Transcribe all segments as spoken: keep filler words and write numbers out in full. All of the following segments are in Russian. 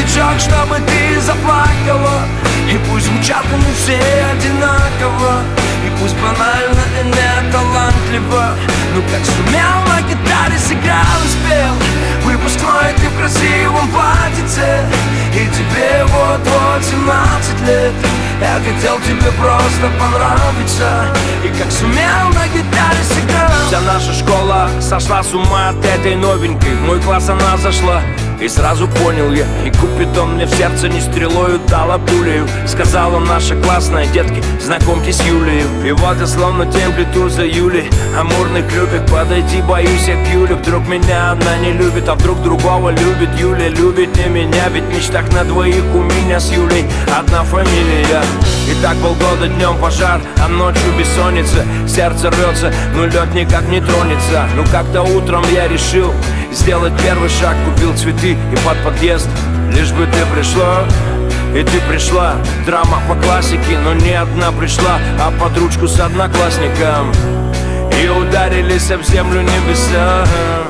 медлячок, чтобы ты заплакала. И пусть звучат они все одинаково, и пусть банально и не талантливо, но как сумел на гитаре сыграл и спел. Выпускной ты в красивом платьице, и тебе вот-вот семнадцать лет. Я хотел тебе просто понравиться, и как сумел на гитаре сыграл. Вся наша школа сошла с ума от этой новенькой. В мой класс она зашла, и сразу понял я, и Купидон мне в сердце не стрелою дала пулею. Сказала наша классная: детки, знакомьтесь с Юлею. И вот я словно темплиту за Юлей, амурный клюпик, подойти боюсь я к Юле. Вдруг меня она не любит, а вдруг другого любит. Юля любит не меня, ведь в мечтах на двоих у меня с Юлей одна фамилия. И так полгода днем пожар, а ночью бессонница. Сердце рвется, но лед никак не тронется. Ну как-то утром я решил сделать первый шаг, купил цветы и под подъезд. Лишь бы ты пришла, и ты пришла. Драма по классике, но не одна пришла, а под ручку с одноклассником. И ударились об землю небеса.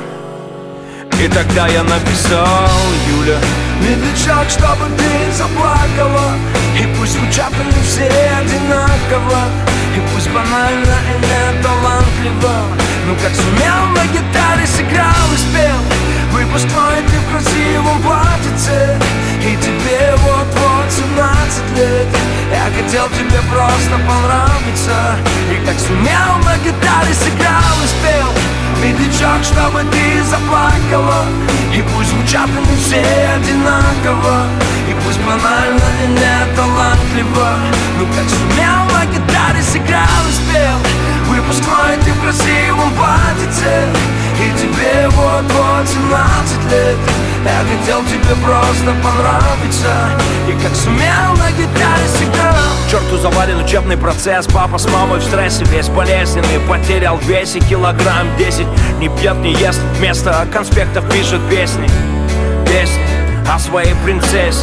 И тогда я написал: Юля, медлячок, чтобы ты заплакала. И пусть звучат они все одинаково, и пусть банально и не талантливо, но как сумел на гитаре сыграл и спел. Выпускной ты в красивом платьице, и тебе вот-вот семнадцать лет. Я хотел тебе просто понравиться, и как сумел на гитаре сыграл и спел. Медлячок, чтобы ты заплакала. И пусть звучат они все одинаково, и пусть банально и не талантливо, но как сумел на гитаре сыграл и спел. Выпускной ты в красивом платьице, и тебе вот-вот семнадцать лет. Я хотел тебе просто понравиться, и как сумел на гитаре сыграл. Черту завален учебный процесс, папа с мамой в стрессе, весь болезненный, потерял в весе килограмм десять. Не пьет, не ест, вместо конспектов пишет песни. Песни о своей принцессе.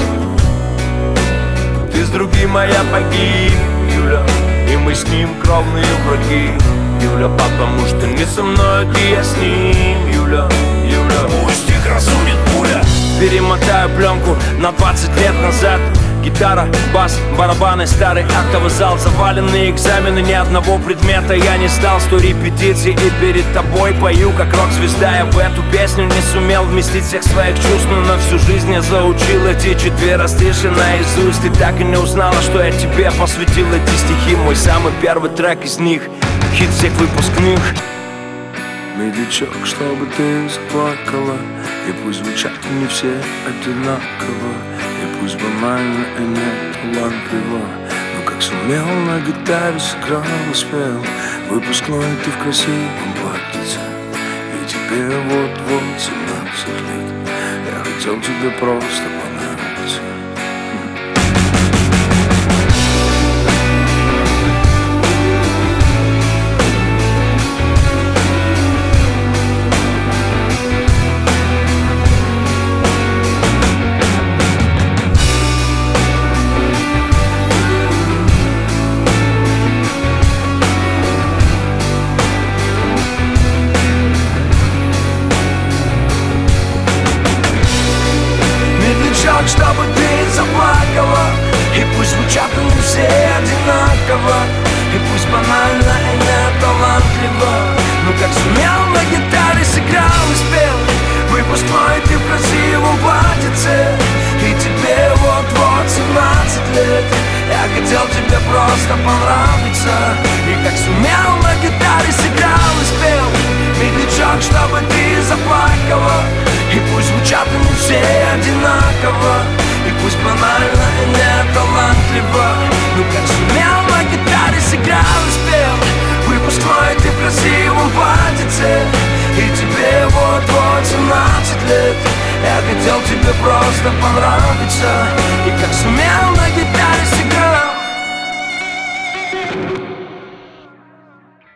Ты с другим, а я погиб, Юля, и мы с ним кровные враги. Юля, потому что не со мной, ты, я с ним. Юля, Юля, пусть их разумит пуля. Перемотаю пленку на двадцать лет назад. Гитара, бас, барабаны, старый актовый зал. Заваленные экзамены, ни одного предмета я не сдал. Сто репетиций и перед тобой пою как рок-звезда. Я в эту песню не сумел вместить всех своих чувств, но на всю жизнь я заучил эти четверостиши наизусть. И так и не узнала, что я тебе посвятил эти стихи. Мой самый первый трек из них, хит всех выпускных. Медлячок, чтобы ты заплакала, и пусть звучат не все одинаково, и пусть банально и не талантливо, но как сумел на гитаре сыграл и спел. Выпускной ты в красивом платьице, и тебе вот-вот семнадцать лет. Я хотел тебе просто понравиться. Чтобы ты заплакала, и пусть звучат они все одинаково, и пусть банально и не талантливо, но как сумел на гитаре сыграл и спел. Выпускной ты в красивом платьице, и тебе вот-вот семнадцать лет. Я хотел тебе просто понравиться, и как сумел на гитаре сыграл и спел. Медлячок, чтобы ты заплакала, и пусть звучат они все одинаково, и пусть банально и не талантливо, но как сумел на гитаре сыграл и спел. Выпускной ты в красивом платьице, и тебе вот-вот семнадцать лет. Я хотел тебе просто понравиться, и как сумел на гитаре